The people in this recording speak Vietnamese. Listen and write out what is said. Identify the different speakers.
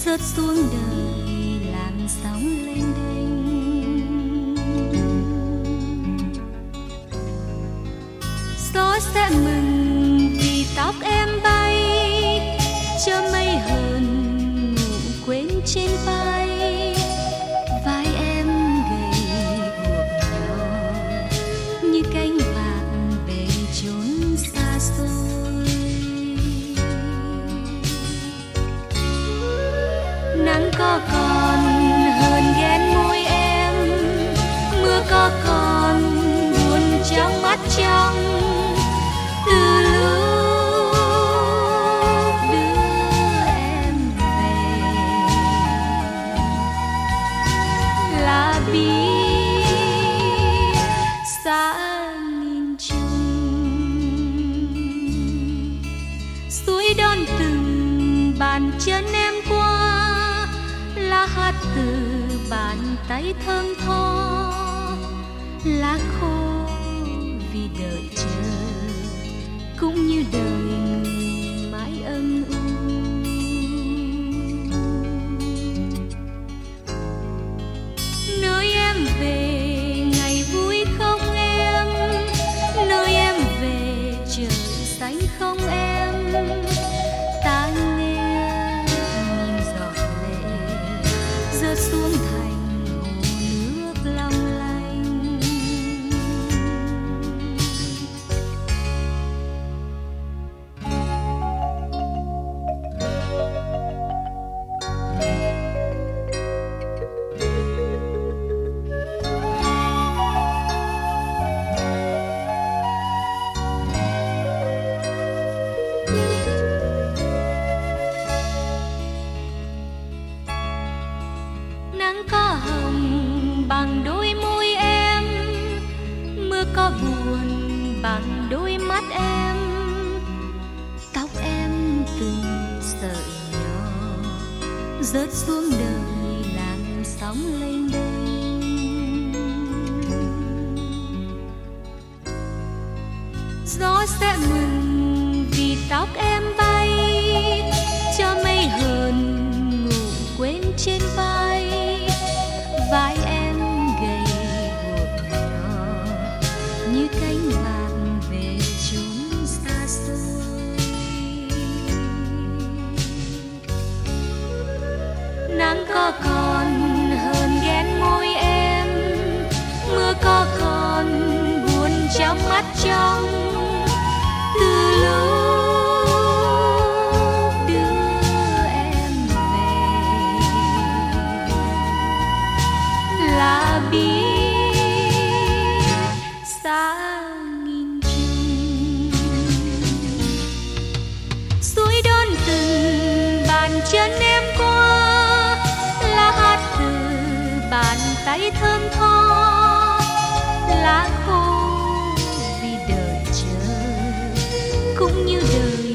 Speaker 1: rớt xuống đời làm sóng lênh đênh. Gió sẽ mừng vì tóc em bay, cho mây hờn ngủ quên trên vai. Vai em gầy guộc nhỏ như cánh bạc về chốn xa xôi. Nắng có còn hờn ghen môi em, mưa có còn buồn trong mắt trong. Từ lúc đưa em về là biết xa nghìn trùng. Suối đón từng bàn chân em qua, lá hát từ bàn tay thơm tho. Lá khô vì đợi chờ, cũng như đời người mãi âm u. Nơi em về ngày vui không em, nơi em về trời xanh không em. Ta nghe nhìn giọt lệ rớt xuống thành hồ nước long lanh. Nắng có hồng bằng đôi môi em, mưa có buồn bằng đôi mắt em. Tóc em từng sợi nhỏ rớt xuống đời làm sóng lênh đênh. Gió sẽ mừng vì tóc em bay, cho mây hờn ngủ quên trên vai. Vai em gầy guộc nhỏ như cánh bạc về chốn xa xôi. Nắng có còn hờn ghen môi em, mưa có còn buồn trong mắt trong. Từ lúc đưa em về là biết xa nghìn trùng. Suối đón từng bàn chân em qua, lá hát từ bàn tay thơm tho. Lá khô vì đợi chờ, cũng như đời